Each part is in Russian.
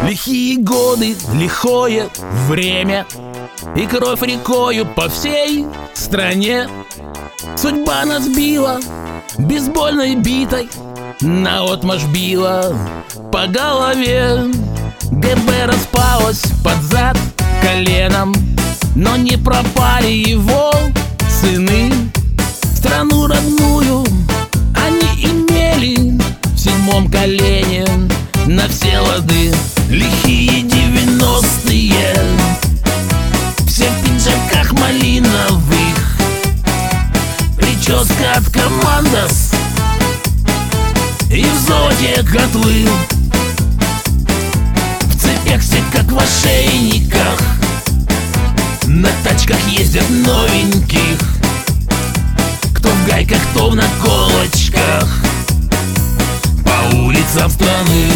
Лихие годы, лихое время, и кровь рекою по всей стране. Судьба нас била бейсбольной битой, наотмашь била по голове. ГБ распалось под зад коленом, но не пропали его сыны. Страну родную они имели в седьмом колене на все лады. Лихие 90-е, все в пиджаках малиновых, прическа от Командос и в золоте котлы. В цепях все как в ошейниках, на тачках ездят новеньких, кто в гайках, кто в наколочках, по улицам страны.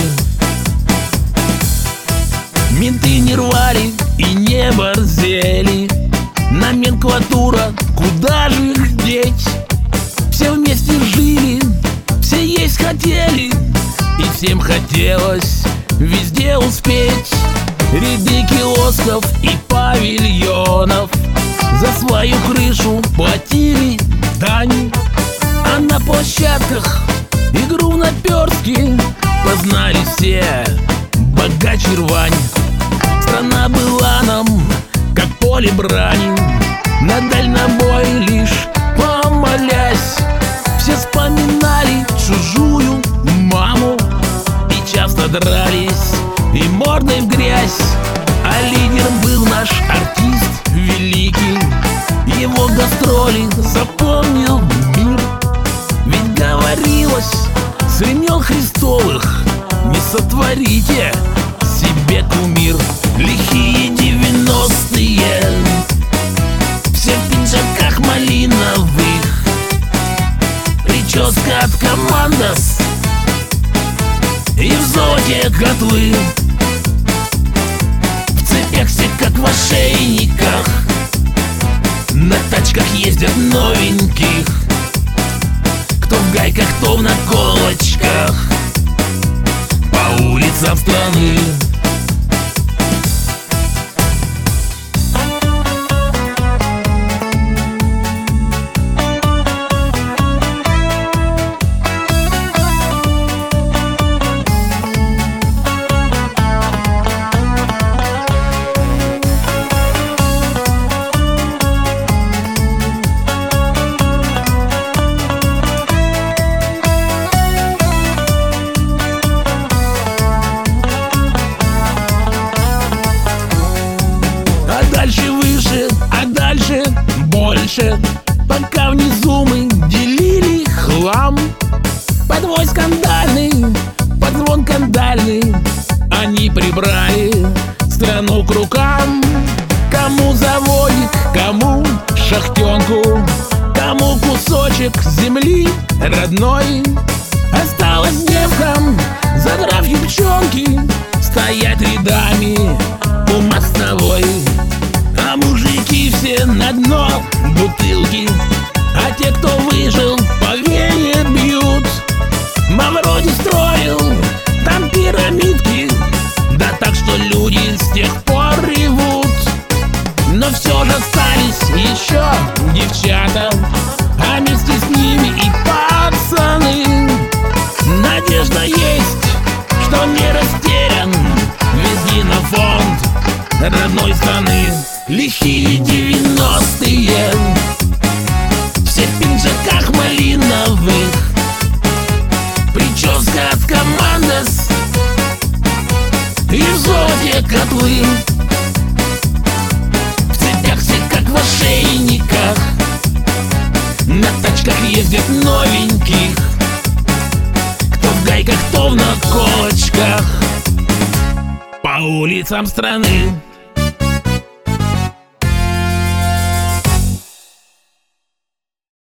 Менты не рвали и не борзели, номенклатура, куда же их деть? Все вместе жили, все есть хотели, и всем хотелось везде успеть. Ряды киосков и павильонов за свою крышу платили дань, а на площадках игру в наперстки познали все богач и рвань. Страна была нам как поле брани, на дальнобой лишь помолясь. Все вспоминали чужую маму и часто дрались и мордой в грязь. А лидер был наш артист великий, его гастроли запомнил мир. Ведь говорилось с времен Христовых: не сотворите себе кумир. Лихие 90-е, все в пиджаках малиновых, прическа от Командос и в золоте котлы. В цепях все как в ошейниках, на тачках ездят новеньких, кто в гайках, кто в наколочках, по улицам страны. Дальше выше, а дальше больше, пока внизу мы делили хлам. Подвой скандальный, под звон кандальный, они прибрали страну к рукам. Кому заводик, кому шахтенку, кому кусочек земли родной. Осталось девкам, задрав юбчонки, стоять рядами у мостовой. А мужики все на дно бутылки, а те, кто выжил, по вене бьют. Мавроди строил там пирамидки, да так, что люди с тех пор ревут. Но все же остались еще девчата, а вместе с ними и пацаны. Надежда есть, что не растерян весь генофонд родной страны. Лихие 90-е, все в пиджаках малиновых, прическа от Командос и в золоте котлы. В цепях все как в ошейниках, на тачках ездят новеньких, кто в гайках, кто в наколочках, по улицам страны.